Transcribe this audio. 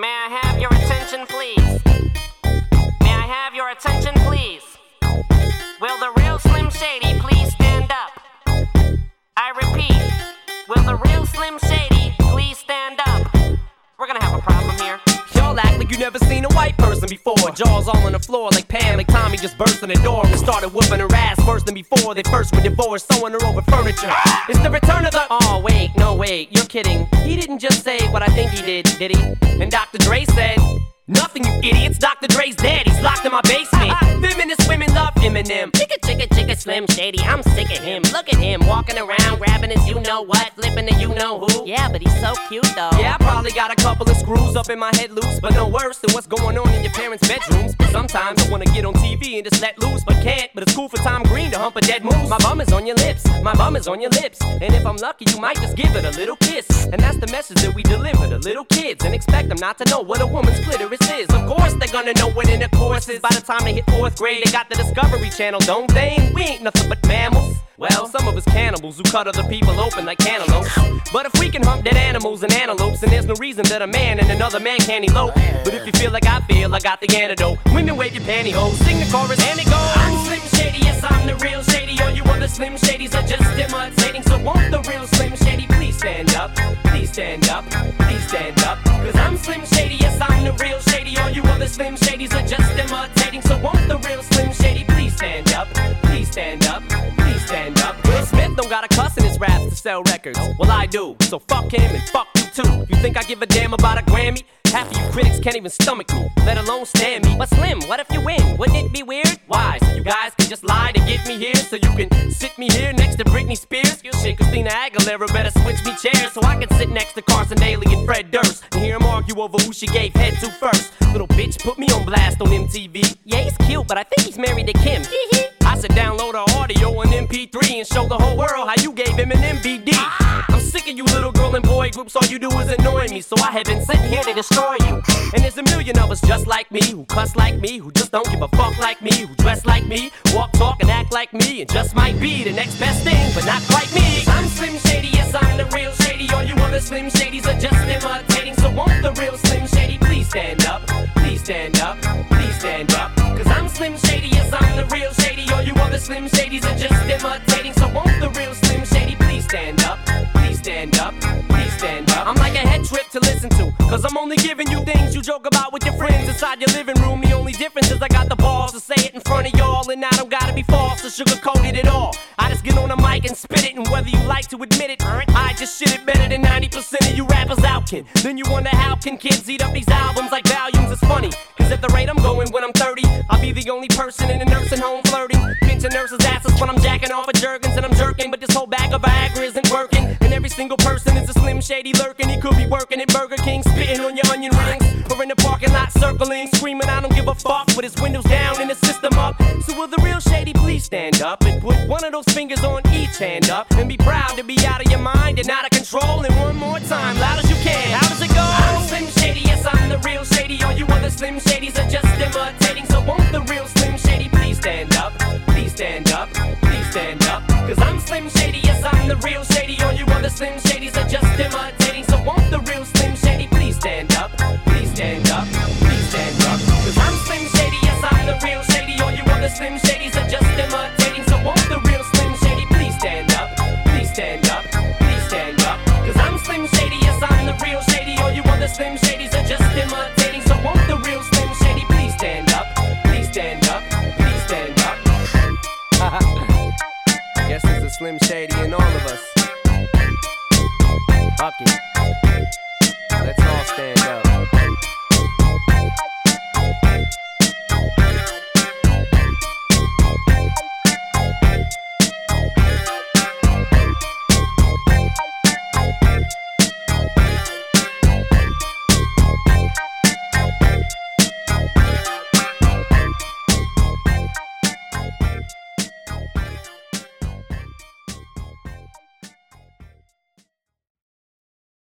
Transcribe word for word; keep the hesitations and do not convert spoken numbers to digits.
May I have your attention, please? May I have your attention, please? Will the real Slim Shady please stand up? I repeat, will the real Slim Shady please stand up? We're gonna have a problem here. Y'all act like you never seen a white person before. Jaws all on the floor like Pam, like Tommy just burst in the door and started whooping her ass worse than before. They first were divorced, sewing her over furniture. It's the return of the... Oh, wait, no, wait, you're kidding. He didn't just say what I think he did, did he? And Doctor Dre said... Nothing, you idiots. Doctor Dre's dead. He's locked in my basement. Feminist women love Eminem. Chicka, chicka, chicka, Slim Shady. I'm sick of him. Look at him walking around, grabbing his you-know-what, flipping the you-know-who. Yeah, but he's so cute, though. Yeah, I probably got a couple of screws up in my head loose, but no worse than what's going on in your parents' bedrooms. Sometimes I wanna get on T V and just let loose, but can't. But it's cool for Tom Green to hump a dead moose. My bum is on your lips. My bum is on your lips. And if I'm lucky, you might just give it a little kiss. And that's the message that we deliver to little kids, and expect them not to know what a woman's clitoris is. Of course they're gonna know what intercourse is. By the time they hit fourth grade, they got the Discovery Channel, don't they? And we ain't nothing but mammals. Well, some of us cannibals who cut other people open like cantaloupes. But if we can hump dead animals and antelopes, then there's no reason that a man and another man can't elope. But if you feel like I feel, I got the antidote. Women wave your pantyhose, sing the chorus and it goes. I'm Slim Shady, yes I'm the real Shady. All you other Slim Shadys are just imitating. So won't the real Slim Shady please stand up? Please stand up, please stand up. Cause I'm Slim Shady, yes I'm the real Shady. All you other Slim Shadys are just imitating. So won't the real Slim Shady please stand up? Please stand up, please stand up. Will Smith don't got a cuss in his raps to sell records. Well I do, so fuck him and fuck you too. You think I give a damn about a Grammy? Half of you critics can't even stomach me, let alone stand me. But Slim, what if you win? Wouldn't it be weird? Why? So you guys can just lie to get me here, so you can sit me here next to Britney Spears? Shit, Christina Aguilera better switch me chairs so I can sit next to Carson Daly and Fred Durst and hear them argue over who she gave head to first. Little bitch put me on blast on M T V. Yeah, he's cute, but I think he's married to Kim. I said download her audio on M P three and show the whole world how you gave him an M V D. I'm sick of you little girl and boy groups, all you do is annoy me, so I have been sitting here to destroy you. And there's a million of us just like me, who cuss like me, who just don't give a fuck like me, who dress like me, walk, talk, and act like me, and just might be the next best thing, but not quite me. I'm Slim Shady, yes I'm the real Shady. All you other Slim Shadys are just imitating. So won't the real Slim Shady please stand up? Please stand up, please stand up. Cause I'm Slim Shady, yes I'm the real Shady. All you other Slim Shadys are just imitating. So won't the real Slim Shady please stand up? Please stand up, please stand up. I'm like a head trip to listen to, cause I'm only giving you things you joke about with your friends inside your living room. The only difference is I got the balls to say it in front of y'all, and I don't gotta be false or sugarcoated at all. I just get on the mic and spit it, and whether you like to admit it, I just shit it better than ninety percent of you rappers out can. Then you wonder how can kids eat up these albums like volumes? It's funny, cause at the rate I'm going when I'm thirty, I'll be the only person in a nursing home flirting, pinching nurses' asses when I'm jacking off of Jergens and I'm jerking. But this whole bag of Viagra isn't working, and every single person is a Slim Shady lurking. He could be working at Burger King, spitting on your onion rings, or in the parking lot circling, screaming I don't give a fuck with his windows down and his system up. So will the real Shady please stand up and put one of those fingers on each hand up and be proud to be out of your mind and out of control? And one more time, loud as you can. How does it go? I'm Slim Shady, yes I'm the real Shady. All you other Slim Shadys are just imitating. So won't the real Slim Shady please stand up? Please stand up, please stand up. Cause I'm Slim Shady, yes I'm the real Shady. All you other Slim Shadys are just imitating. So won't the real Slim Shady please stand up? Please stand up, please stand up. Cause I'm Slim Shady, yes I'm the real Shady. All you other Slim Shadys are just imitating. So won't the real Slim Shady please stand up? Please stand up, please stand up. Cause I'm Slim Shady, yes I'm the real Shady. All you other Slim Shadys are just imitating. So won't the real Slim Shady please stand up? Please stand up, please stand up. Guess there's a Slim Shady in all of us. Fuck it. Let's all stand up.